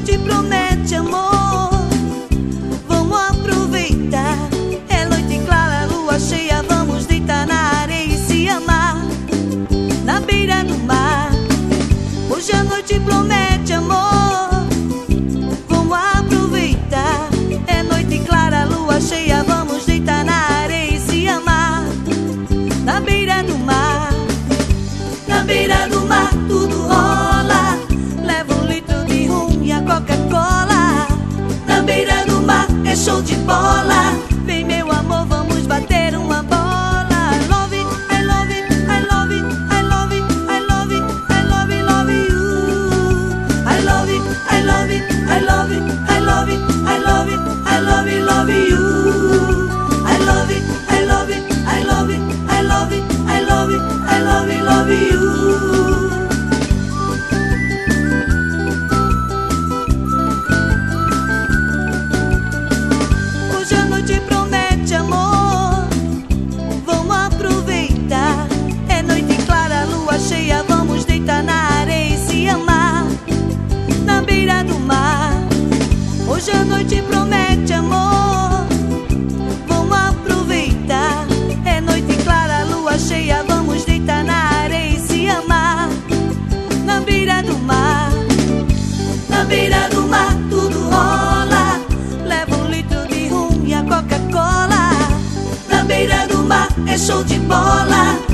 noite promete amor. Vamos aproveitar. É noite clara, lua cheia. Vamos deitar na areia e se amar na beira do mar. Hoje a noite promete amor. Vamos aproveitar. É noite clara, lua cheia. Vamos deitar na areia e se amar na beira do mar. Na beira do mar tudo rola. Leva um litro de rum e a Coca-Cola. Na beira do mar é show de bola. Vem meu amor, vamos bater uma bola. I love it, I love it, I love it, I love it, I love it, I love it, love you. I love it, I love it, I love it, I love it, I love it, I love it, love you. I love it, I love it, I love it, I love it, I love it, I love it, love you. Hoje a noite promete amor. Vamos aproveitar. É noite clara, lua cheia. Vamos deitar na areia e se amar na beira do mar. Hoje a noite promete amor. Vamos aproveitar. É noite clara, lua cheia. Vamos deitar na areia e se amar na beira do mar. Na beira do mar tudo rola. Leva um litro de rum e a Coca-Cola. Na beira do mar é show de bola.